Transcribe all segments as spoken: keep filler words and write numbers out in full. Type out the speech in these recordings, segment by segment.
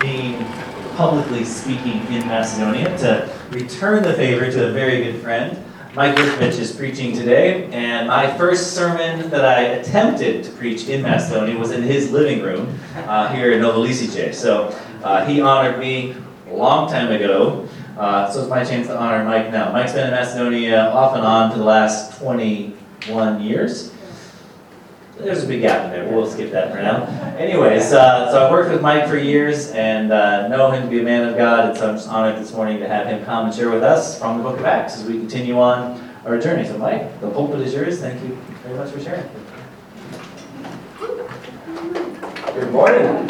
being publicly speaking in Macedonia to return the favor to a very good friend. Mike Litvich is preaching today, and my first sermon that I attempted to preach in Macedonia was in his living room uh, here in Novolice. So uh, he honored me a long time ago, uh, so it's my chance to honor Mike now. Mike's been in Macedonia off and on for the last twenty-one years. There's a big gap in there, we'll skip that for now. Anyways, uh, so I've worked with Mike for years and uh, know him to be a man of God, and so I'm just honored this morning to have him come and share with us from the book of Acts as we continue on our journey. So Mike, the pulpit is yours. Thank you very much for sharing. Good morning.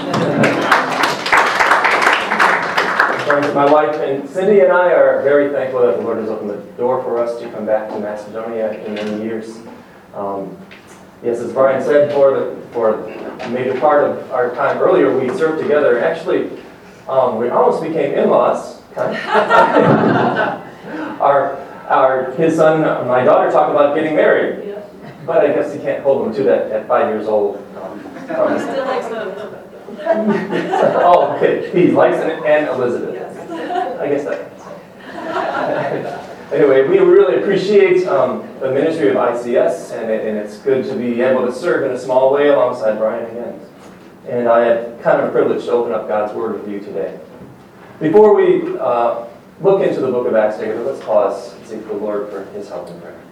My wife and Cindy and I are very thankful that the Lord has opened the door for us to come back to Macedonia in many years. Um, Yes, as Brian said, for the for a major part of our time earlier, we served together. Actually, um, we almost became in-laws. our our his son, my daughter, talked about getting married, yeah. But I guess he can't hold them to that at five years old. Um, he still likes them. Oh, okay. He likes it and Elizabeth. Yes. I guess that. Anyway, we really appreciate um, the ministry of I C S, and, it, and it's good to be able to serve in a small way alongside Brian again. And I had kind of a privilege to open up God's Word with you today. Before we uh, look into the book of Acts together, let's pause and seek the Lord for His help in prayer.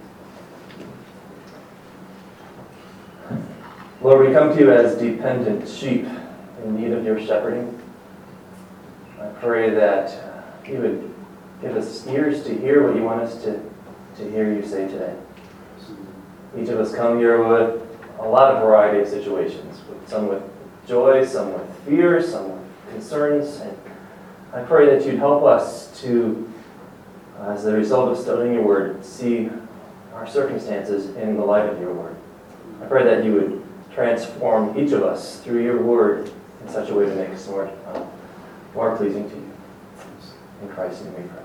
Lord, we come to you as dependent sheep in need of your shepherding. I pray that you would give us ears to hear what you want us to, to hear you say today. Each of us come here with a lot of variety of situations, some with joy, some with fear, some with concerns. And I pray that you'd help us to, uh, as the result of studying your word, see our circumstances in the light of your word. I pray that you would transform each of us through your word in such a way to make us more, uh, more pleasing to you. In Christ's name we pray.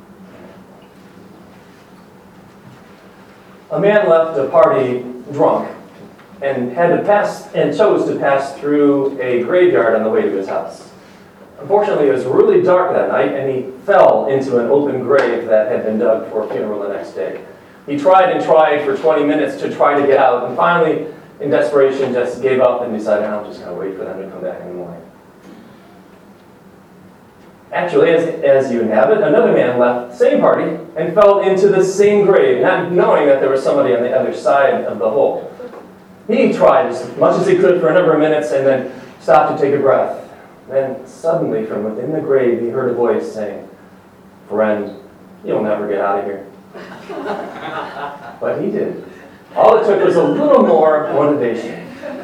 A man left a party drunk and had to pass and chose to pass through a graveyard on the way to his house. Unfortunately, it was really dark that night, and he fell into an open grave that had been dug for a funeral the next day. He tried and tried for twenty minutes to try to get out, and finally, in desperation, just gave up and decided, I'm just going to wait for them to come back in the morning. Actually, as, as you have it, another man left the same party and fell into the same grave, not knowing that there was somebody on the other side of the hole. He tried as much as he could for a number of minutes and then stopped to take a breath. Then suddenly, from within the grave, he heard a voice saying, "Friend, you'll never get out of here." But he did. All it took was a little more motivation.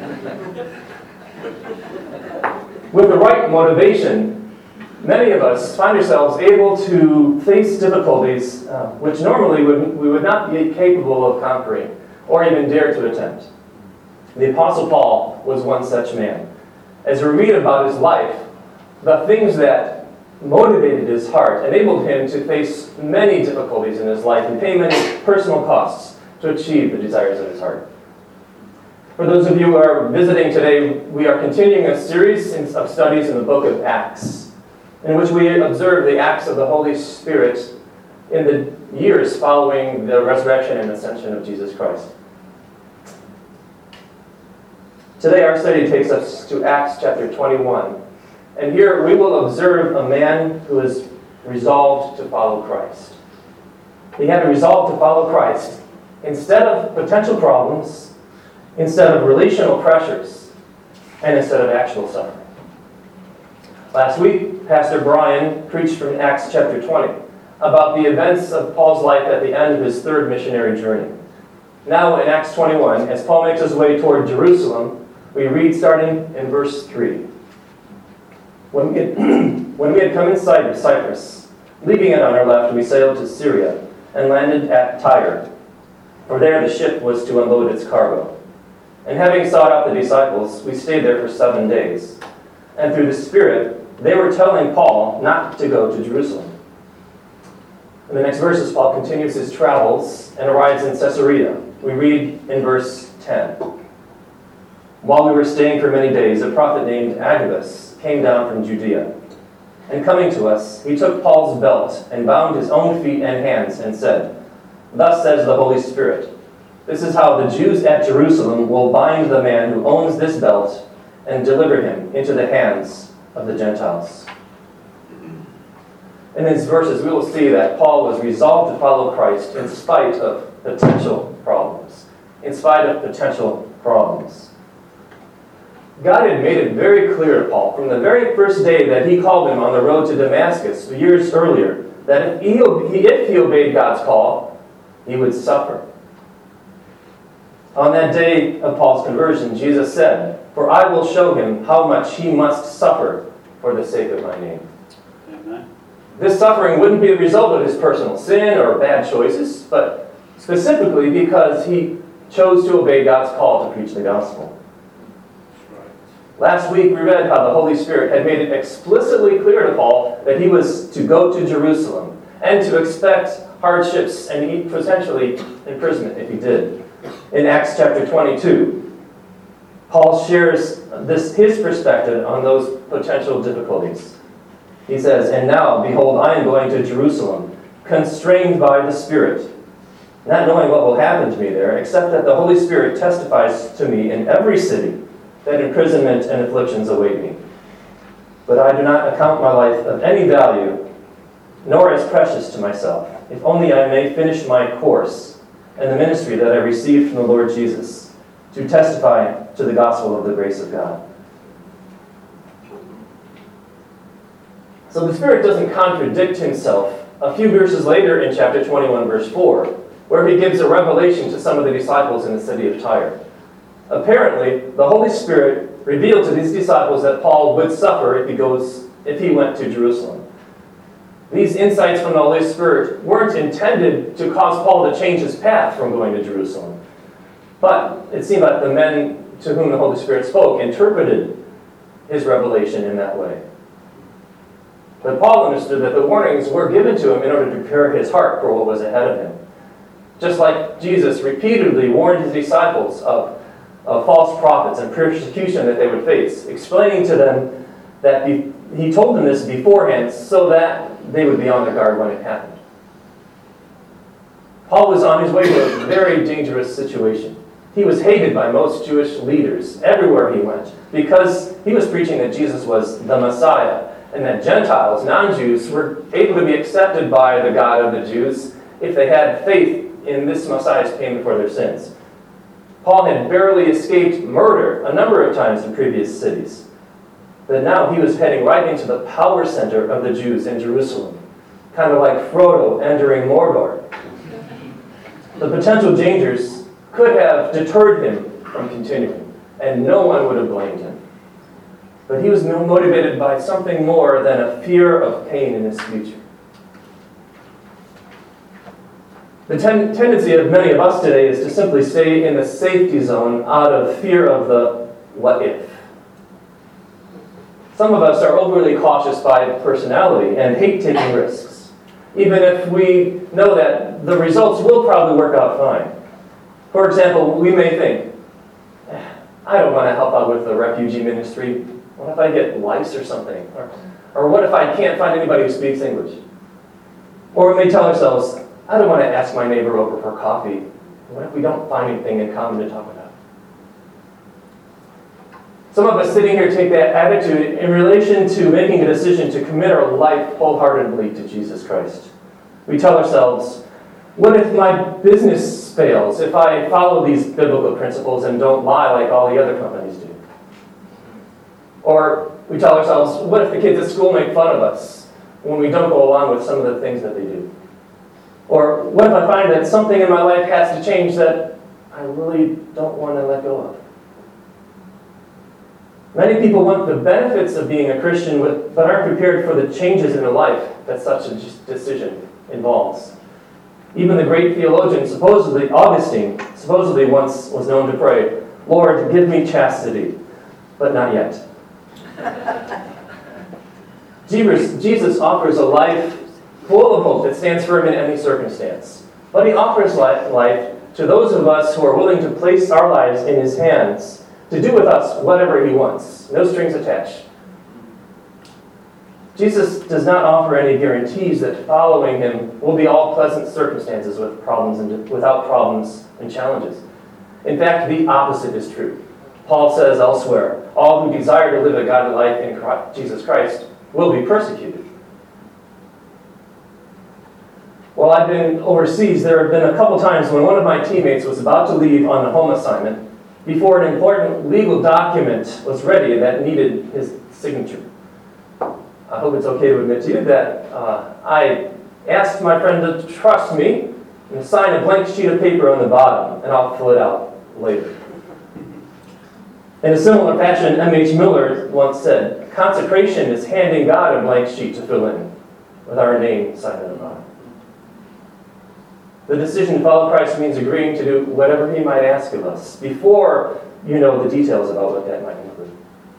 With the right motivation, many of us find ourselves able to face difficulties uh, which normally would, we would not be capable of conquering or even dare to attempt. The Apostle Paul was one such man. As we read about his life, the things that motivated his heart enabled him to face many difficulties in his life and pay many personal costs to achieve the desires of his heart. For those of you who are visiting today, we are continuing a series of studies in the book of Acts, in which we observe the acts of the Holy Spirit in the years following the resurrection and ascension of Jesus Christ. Today our study takes us to Acts chapter twenty-one, and here we will observe a man who is resolved to follow Christ. He had a resolve to follow Christ instead of potential problems, instead of relational pressures, and instead of actual suffering. Last week, Pastor Brian preached from Acts chapter twenty about the events of Paul's life at the end of his third missionary journey. Now in Acts twenty-one, as Paul makes his way toward Jerusalem, we read starting in verse three. When we had, when we had come in sight of Cyprus, leaving it on our left, we sailed to Syria and landed at Tyre, for there the ship was to unload its cargo. And having sought out the disciples, we stayed there for seven days. And through the Spirit, they were telling Paul not to go to Jerusalem. In the next verses, Paul continues his travels and arrives in Caesarea. We read in verse ten. while we were staying for many days, a prophet named Agabus came down from Judea. And coming to us, he took Paul's belt and bound his own feet and hands and said, "Thus says the Holy Spirit, this is how the Jews at Jerusalem will bind the man who owns this belt and deliver him into the hands of the Gentiles." In these verses, we will see that Paul was resolved to follow Christ in spite of potential problems. In spite of potential problems. God had made it very clear to Paul from the very first day that he called him on the road to Damascus years earlier that if he, if he obeyed God's call, he would suffer. On that day of Paul's conversion, Jesus said, "For I will show him how much he must suffer for the sake of my name." Amen. This suffering wouldn't be the result of his personal sin or bad choices, but specifically because he chose to obey God's call to preach the gospel. Last week we read how the Holy Spirit had made it explicitly clear to Paul that he was to go to Jerusalem and to expect hardships and potentially imprisonment if he did. In Acts chapter twenty-two, Paul shares this, his perspective on those potential difficulties. He says, "And now, behold, I am going to Jerusalem, constrained by the Spirit, not knowing what will happen to me there, except that the Holy Spirit testifies to me in every city that imprisonment and afflictions await me. But I do not account my life of any value, nor as precious to myself, if only I may finish my course and the ministry that I received from the Lord Jesus, to testify to the gospel of the grace of God." So the Spirit doesn't contradict himself a few verses later in chapter twenty-one, verse four, where he gives a revelation to some of the disciples in the city of Tyre. Apparently, the Holy Spirit revealed to these disciples that Paul would suffer if he goes, if he went to Jerusalem. These insights from the Holy Spirit weren't intended to cause Paul to change his path from going to Jerusalem. But it seemed like the men to whom the Holy Spirit spoke interpreted his revelation in that way. But Paul understood that the warnings were given to him in order to prepare his heart for what was ahead of him. Just like Jesus repeatedly warned his disciples of of false prophets and persecution that they would face, explaining to them that be, he told them this beforehand so that they would be on their guard when it happened. Paul was on his way to a very dangerous situation. He was hated by most Jewish leaders everywhere he went because he was preaching that Jesus was the Messiah and that Gentiles, non-Jews, were able to be accepted by the God of the Jews if they had faith in this Messiah's payment for their sins. Paul had barely escaped murder a number of times in previous cities. But now he was heading right into the power center of the Jews in Jerusalem, kind of like Frodo entering Mordor. The potential dangers could have deterred him from continuing, and no one would have blamed him. But he was motivated by something more than a fear of pain in his future. The ten- tendency of many of us today is to simply stay in the safety zone out of fear of the what if. Some of us are overly cautious by personality and hate taking risks, even if we know that the results will probably work out fine. For example, we may think, I don't want to help out with the refugee ministry. What if I get lice or something? Or, or what if I can't find anybody who speaks English? Or we may tell ourselves, I don't want to ask my neighbor over for coffee. What if we don't find anything in common to talk about? Some of us sitting here take that attitude in relation to making a decision to commit our life wholeheartedly to Jesus Christ. We tell ourselves, what if my business fails if I follow these biblical principles and don't lie like all the other companies do? Or we tell ourselves, what if the kids at school make fun of us when we don't go along with some of the things that they do? Or what if I find that something in my life has to change that I really don't want to let go of? Many people want the benefits of being a Christian with, but aren't prepared for the changes in their life that such a decision involves. Even the great theologian, supposedly Augustine, supposedly once was known to pray, Lord, give me chastity, but not yet. Jesus offers a life full of hope that stands firm in any circumstance. But he offers life to those of us who are willing to place our lives in his hands to do with us whatever he wants, no strings attached. Jesus does not offer any guarantees that following him will be all pleasant circumstances with problems and without problems and challenges. In fact, the opposite is true. Paul says elsewhere, all who desire to live a godly life in Christ, Jesus Christ will be persecuted. While I've been overseas, there have been a couple times when one of my teammates was about to leave on a home assignment before an important legal document was ready that needed his signature. I hope it's okay to admit to you that uh, I asked my friend to trust me and sign a blank sheet of paper on the bottom, and I'll fill it out later. In a similar fashion, M H Miller once said, consecration is handing God a blank sheet to fill in with our name signed on the bottom. The decision to follow Christ means agreeing to do whatever he might ask of us before you know the details about what that might include.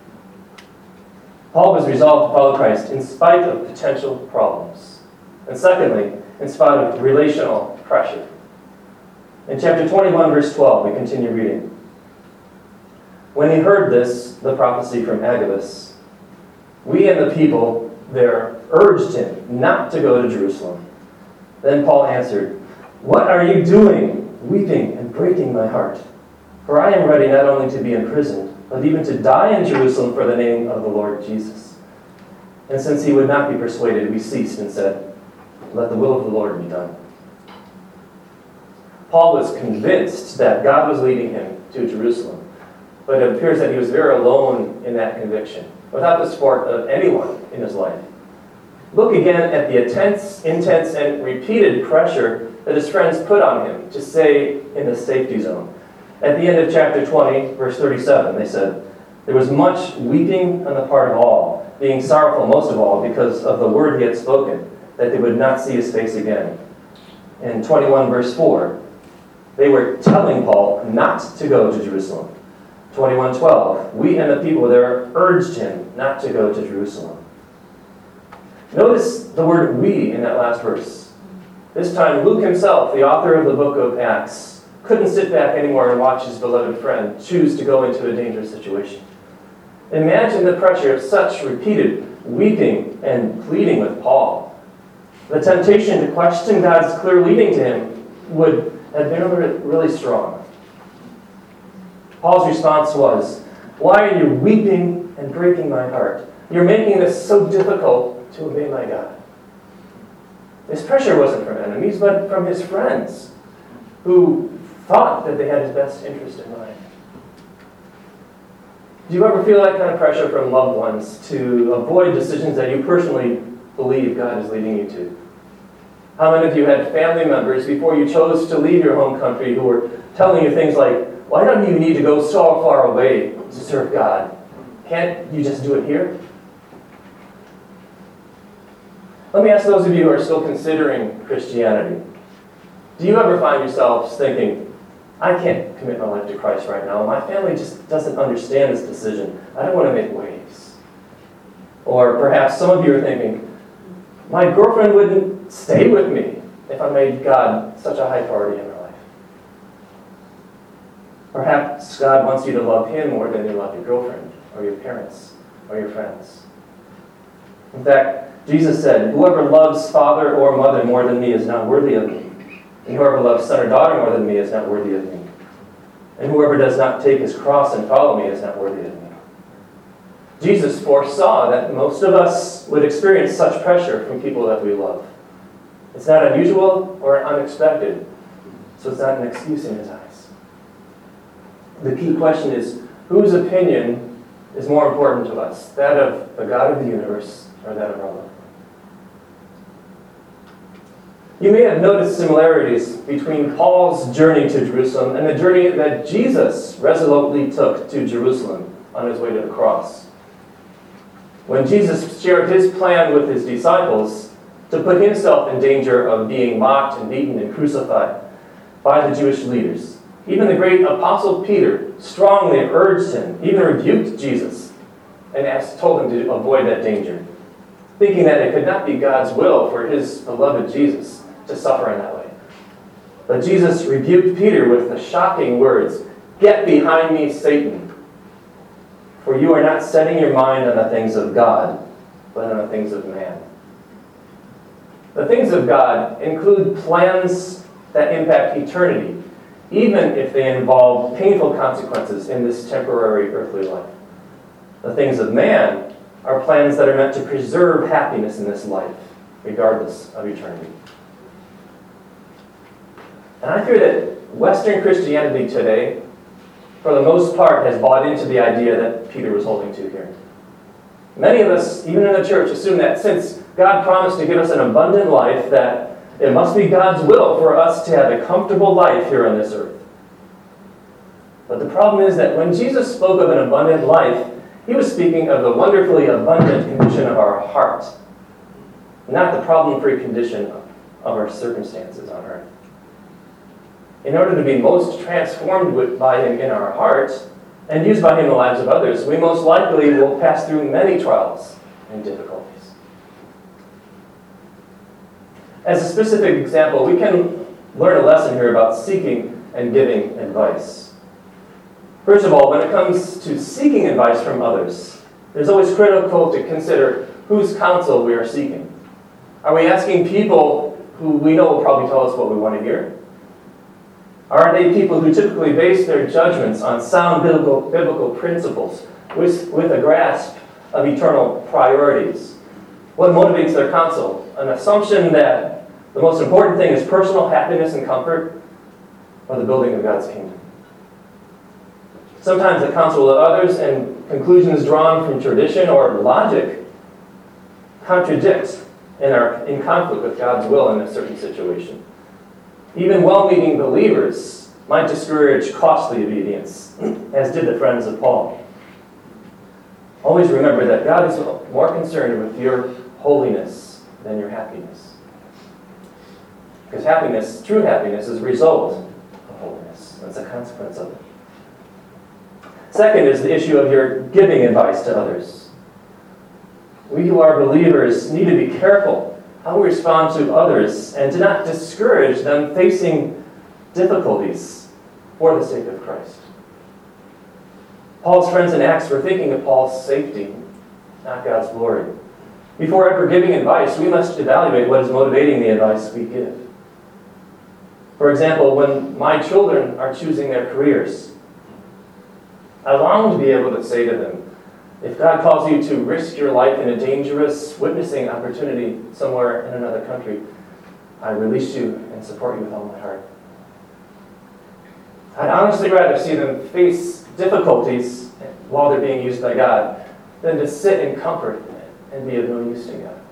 Paul was resolved to follow Christ in spite of potential problems. And secondly, in spite of relational pressure. In chapter twenty-one, verse twelve, we continue reading. When he heard this, the prophecy from Agabus, we and the people there urged him not to go to Jerusalem. Then Paul answered, what are you doing, weeping and breaking my heart? For I am ready not only to be imprisoned, but even to die in Jerusalem for the name of the Lord Jesus. And since he would not be persuaded, we ceased and said, let the will of the Lord be done. Paul was convinced that God was leading him to Jerusalem, but it appears that he was very alone in that conviction, without the support of anyone in his life. Look again at the intense, intense, and repeated pressure that his friends put on him to stay in the safety zone. At the end of chapter twenty, verse thirty-seven, they said, there was much weeping on the part of all, being sorrowful most of all because of the word he had spoken, that they would not see his face again. In twenty-one, verse four, they were telling Paul not to go to Jerusalem. twenty-one twelve, we and the people there urged him not to go to Jerusalem. Notice the word we in that last verse. This time, Luke himself, the author of the book of Acts, couldn't sit back anymore and watch his beloved friend choose to go into a dangerous situation. Imagine the pressure of such repeated weeping and pleading with Paul. The temptation to question God's clear leading to him would have been really strong. Paul's response was, why are you weeping and breaking my heart? You're making this so difficult to obey my God. This pressure wasn't from enemies, but from his friends, who thought that they had his best interest in mind. Do you ever feel that kind of pressure from loved ones to avoid decisions that you personally believe God is leading you to? How many of you had family members before you chose to leave your home country who were telling you things like, why don't you need to go so far away to serve God? Can't you just do it here? Let me ask those of you who are still considering Christianity. Do you ever find yourselves thinking, I can't commit my life to Christ right now. My family just doesn't understand this decision. I don't want to make waves. Or perhaps some of you are thinking, my girlfriend wouldn't stay with me if I made God such a high priority in my life. Perhaps God wants you to love him more than you love your girlfriend, or your parents, or your friends. In fact, Jesus said, whoever loves father or mother more than me is not worthy of me. And whoever loves son or daughter more than me is not worthy of me. And whoever does not take his cross and follow me is not worthy of me. Jesus foresaw that most of us would experience such pressure from people that we love. It's not unusual or unexpected, so it's not an excuse in his eyes. The key question is, whose opinion is more important to us? That of the God of the universe or that of our love? You may have noticed similarities between Paul's journey to Jerusalem and the journey that Jesus resolutely took to Jerusalem on his way to the cross. When Jesus shared his plan with his disciples to put himself in danger of being mocked and beaten and crucified by the Jewish leaders, even the great apostle Peter strongly urged him, even rebuked Jesus, and asked, told him to avoid that danger, thinking that it could not be God's will for his beloved Jesus to suffer in that way. But Jesus rebuked Peter with the shocking words, "Get behind me, Satan. For you are not setting your mind on the things of God, but on the things of man. The things of God include plans that impact eternity, even if they involve painful consequences in this temporary earthly life. The things of man are plans that are meant to preserve happiness in this life, regardless of eternity. And I fear that Western Christianity today, for the most part, has bought into the idea that Peter was holding to here. Many of us, even in the church, assume that since God promised to give us an abundant life, that it must be God's will for us to have a comfortable life here on this earth. But the problem is that when Jesus spoke of an abundant life, he was speaking of the wonderfully abundant condition of our heart, not the problem-free condition of our circumstances on earth. In order to be most transformed with, by him in our hearts and used by him in the lives of others, we most likely will pass through many trials and difficulties. As a specific example, we can learn a lesson here about seeking and giving advice. First of all, when it comes to seeking advice from others, it's always critical to consider whose counsel we are seeking. Are we asking people who we know will probably tell us what we want to hear? Are they people who typically base their judgments on sound biblical, biblical principles with, with a grasp of eternal priorities? What motivates their counsel? An assumption that the most important thing is personal happiness and comfort, or the building of God's kingdom? Sometimes the counsel of others and conclusions drawn from tradition or logic contradict and are in conflict with God's will in a certain situation. Even well-meaning believers might discourage costly obedience, as did the friends of Paul. Always remember that God is more concerned with your holiness than your happiness. Because happiness, true happiness, is a result of holiness. That's a consequence of it. Second is the issue of your giving advice to others. We who are believers need to be careful how we respond to others and to not discourage them facing difficulties for the sake of Christ. Paul's friends in Acts were thinking of Paul's safety, not God's glory. Before ever giving advice, we must evaluate what is motivating the advice we give. For example, when my children are choosing their careers, I long to be able to say to them, if God calls you to risk your life in a dangerous witnessing opportunity somewhere in another country, I release you and support you with all my heart. I'd honestly rather see them face difficulties while they're being used by God than to sit in comfort and be of no use to God.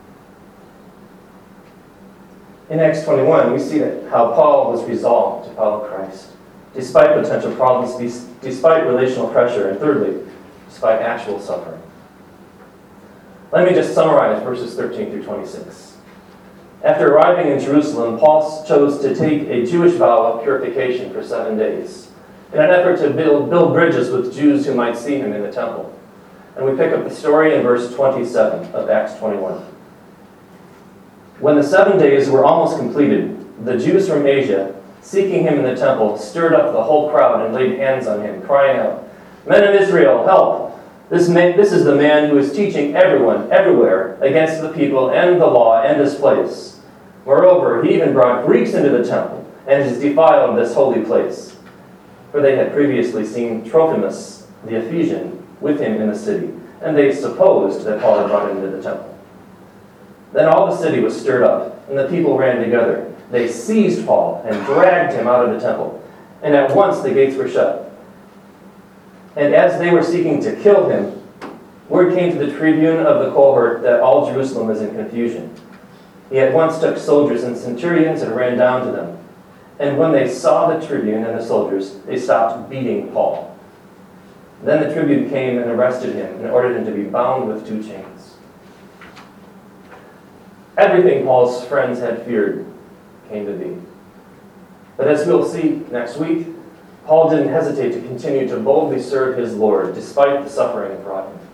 In Acts twenty-one, we see that how Paul was resolved to follow Christ, despite potential problems, despite relational pressure, and thirdly, despite actual suffering. Let me just summarize verses thirteen through twenty-six. After arriving in Jerusalem, Paul chose to take a Jewish vow of purification for seven days in an effort to build, build bridges with Jews who might see him in the temple. And we pick up the story in verse twenty-seven of Acts twenty-one. When the seven days were almost completed, the Jews from Asia, seeking him in the temple, stirred up the whole crowd and laid hands on him, crying out, "Men of Israel, help! This, man, this is the man who is teaching everyone, everywhere, against the people and the law and this place. Moreover, he even brought Greeks into the temple and has defiled this holy place." For they had previously seen Trophimus, the Ephesian, with him in the city, and they supposed that Paul had brought him into the temple. Then all the city was stirred up, and the people ran together. They seized Paul and dragged him out of the temple, and at once the gates were shut. And as they were seeking to kill him, word came to the tribune of the cohort that all Jerusalem was in confusion. He at once took soldiers and centurions and ran down to them. And when they saw the tribune and the soldiers, they stopped beating Paul. Then the tribune came and arrested him and ordered him to be bound with two chains. Everything Paul's friends had feared came to be. But as we'll see next week, Paul didn't hesitate to continue to boldly serve his Lord despite the suffering it brought him.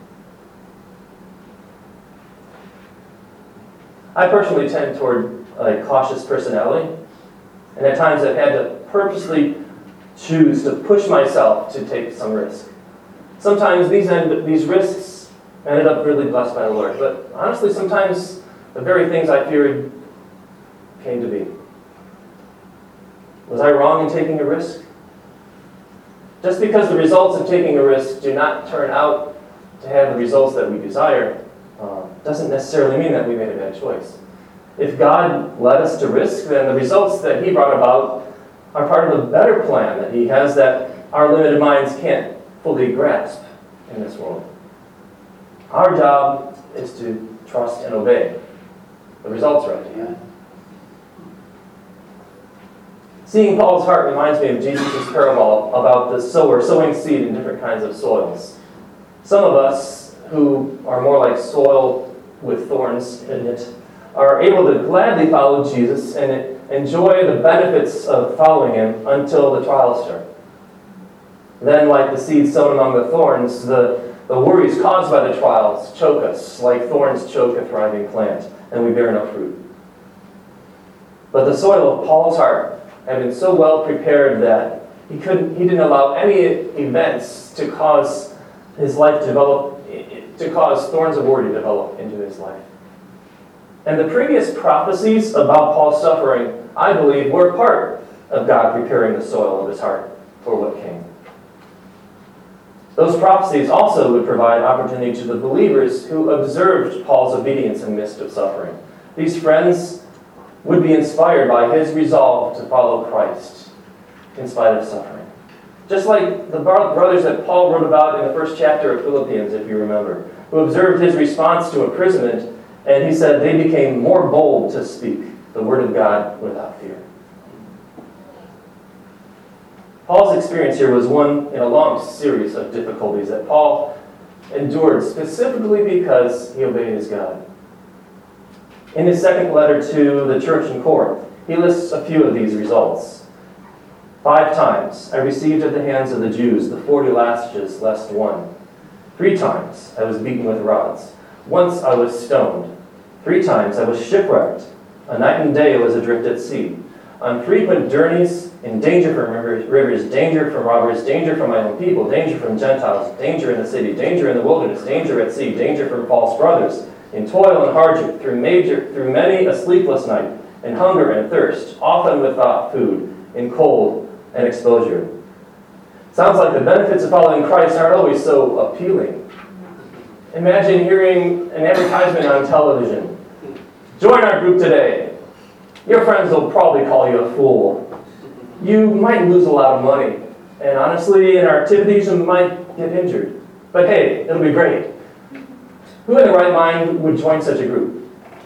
I personally tend toward a cautious personality, and at times I've had to purposely choose to push myself to take some risk. Sometimes these, end, these risks ended up really blessed by the Lord. But honestly, sometimes the very things I feared came to be. Was I wrong in taking a risk? Just because the results of taking a risk do not turn out to have the results that we desire, uh, doesn't necessarily mean that we made a bad choice. If God led us to risk, then the results that He brought about are part of a better plan that He has that our limited minds can't fully grasp in this world. Our job is to trust and obey. The results are up to Him. Seeing Paul's heart reminds me of Jesus' parable about the sower sowing seed in different kinds of soils. Some of us, who are more like soil with thorns in it, are able to gladly follow Jesus and enjoy the benefits of following Him until the trials start. Then, like the seed sown among the thorns, the, the worries caused by the trials choke us, like thorns choke a thriving plant, and we bear no fruit. But the soil of Paul's heart had been so well prepared that he couldn't, he didn't allow any events to cause his life to develop, to cause thorns of war to develop into his life. And the previous prophecies about Paul's suffering, I believe, were part of God preparing the soil of his heart for what came. Those prophecies also would provide opportunity to the believers who observed Paul's obedience in the midst of suffering. These friends would be inspired by his resolve to follow Christ in spite of suffering. Just like the brothers that Paul wrote about in the first chapter of Philippians, if you remember, who observed his response to imprisonment, and he said they became more bold to speak the word of God without fear. Paul's experience here was one in a long series of difficulties that Paul endured specifically because he obeyed his God. In his second letter to the church in Corinth, he lists a few of these results. Five times I received at the hands of the Jews the forty lashes less one. Three times I was beaten with rods. Once I was stoned. Three times I was shipwrecked. A night and day I was adrift at sea. On frequent journeys, in danger from rivers, danger from robbers, danger from my own people, danger from Gentiles, danger in the city, danger in the wilderness, danger at sea, danger from false brothers, in toil and hardship, through major, through many a sleepless night, in hunger and thirst, often without food, in cold and exposure. Sounds like the benefits of following Christ aren't always so appealing. Imagine hearing an advertisement on television. Join our group today. Your friends will probably call you a fool. You might lose a lot of money. And honestly, in our activities, you might get injured. But hey, it'll be great. Who in their right mind would join such a group?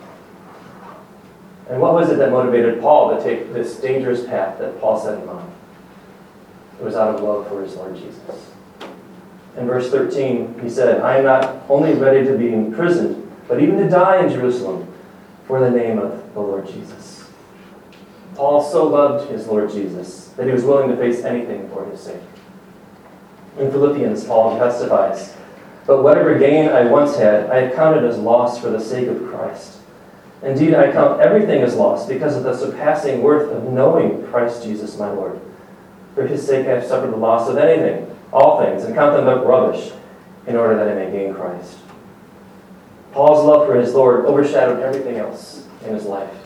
And what was it that motivated Paul to take this dangerous path that Paul set him on? It was out of love for his Lord Jesus. In verse thirteen, he said, I am not only ready to be imprisoned, but even to die in Jerusalem for the name of the Lord Jesus. Paul so loved his Lord Jesus that he was willing to face anything for his sake. In Philippians, Paul testifies, but whatever gain I once had, I have counted as loss for the sake of Christ. Indeed, I count everything as loss because of the surpassing worth of knowing Christ Jesus my Lord. For his sake I have suffered the loss of anything, all things, and count them but rubbish, in order that I may gain Christ. Paul's love for his Lord overshadowed everything else in his life.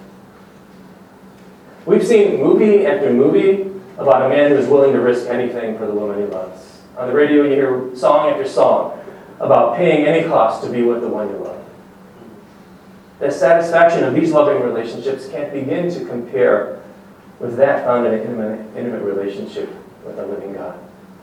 We've seen movie after movie about a man who is willing to risk anything for the woman he loves. On the radio you hear song after song about paying any cost to be with the one you love. The satisfaction of these loving relationships can't begin to compare with that found in an intimate, intimate relationship with a living God.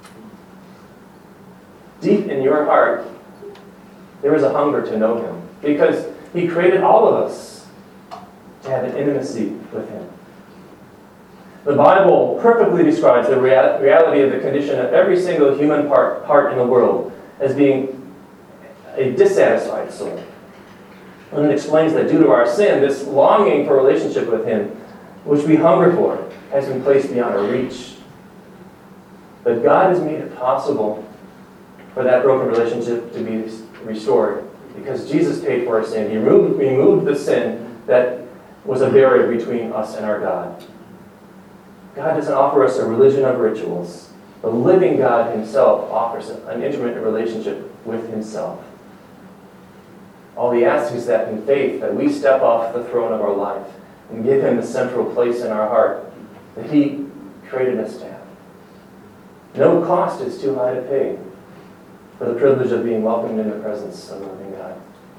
Deep in your heart, there is a hunger to know Him because He created all of us to have an intimacy with Him. The Bible perfectly describes the rea- reality of the condition of every single human part, heart in the world as being a dissatisfied soul. And it explains that due to our sin, this longing for relationship with Him, which we hunger for, has been placed beyond our reach. But God has made it possible for that broken relationship to be restored because Jesus paid for our sin. He removed, removed the sin that was a barrier between us and our God. God doesn't offer us a religion of rituals. The living God himself offers an intimate relationship with himself. All he asks is that in faith, that we step off the throne of our life and give him the central place in our heart that he created us to have. No cost is too high to pay for the privilege of being welcomed in the presence of the living God.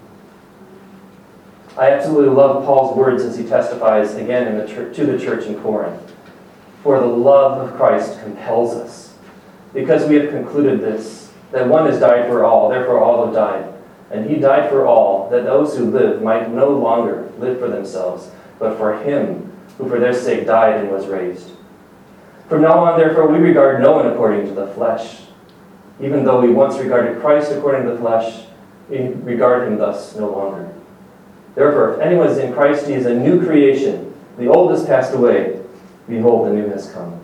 I absolutely love Paul's words as he testifies again in the church, to the church in Corinth. For the love of Christ compels us, because we have concluded this, that one has died for all, therefore all have died. And he died for all, that those who live might no longer live for themselves, but for him who for their sake died and was raised. From now on, therefore, we regard no one according to the flesh. Even though we once regarded Christ according to the flesh, we regard him thus no longer. Therefore, if anyone is in Christ, he is a new creation. The old has passed away. Behold, the new has come.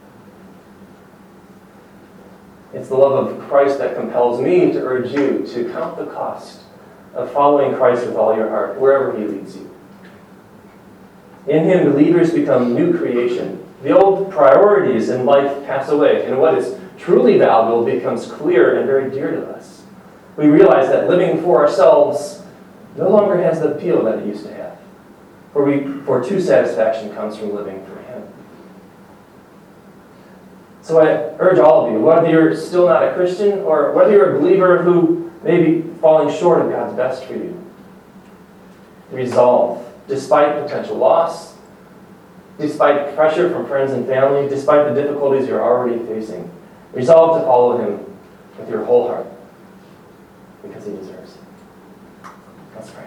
It's the love of Christ that compels me to urge you to count the cost of following Christ with all your heart, wherever he leads you. In him, believers become new creation. The old priorities in life pass away, and what is truly valuable becomes clear and very dear to us. We realize that living for ourselves no longer has the appeal that it used to have. For, we, for true satisfaction comes from living for him. So I urge all of you, whether you're still not a Christian or whether you're a believer who may be falling short of God's best for you, resolve, despite potential loss, despite pressure from friends and family, despite the difficulties you're already facing, resolve to follow him with your whole heart, because he deserves it. Let's pray.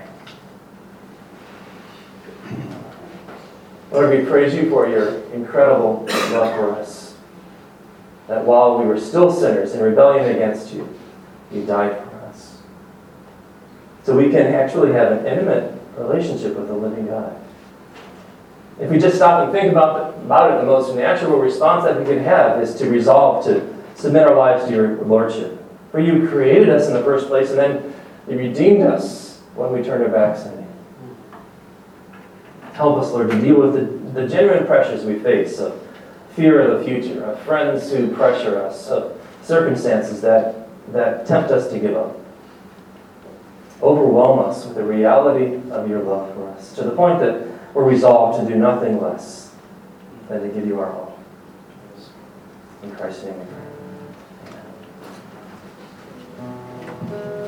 Lord, we praise you for your incredible love for us, that while we were still sinners in rebellion against you, you died for us. So we can actually have an intimate relationship with the living God. If we just stop and think about, about it, the most natural response that we can have is to resolve to submit our lives to your lordship. For you created us in the first place, and then you redeemed us when we turned our backs on you. Help us, Lord, to deal with the, the genuine pressures we face of fear of the future, of friends who pressure us, of circumstances that, that tempt us to give up. Overwhelm us with the reality of your love for us, to the point that we're resolved to do nothing less than to give you our all. In Christ's name we pray. Amen.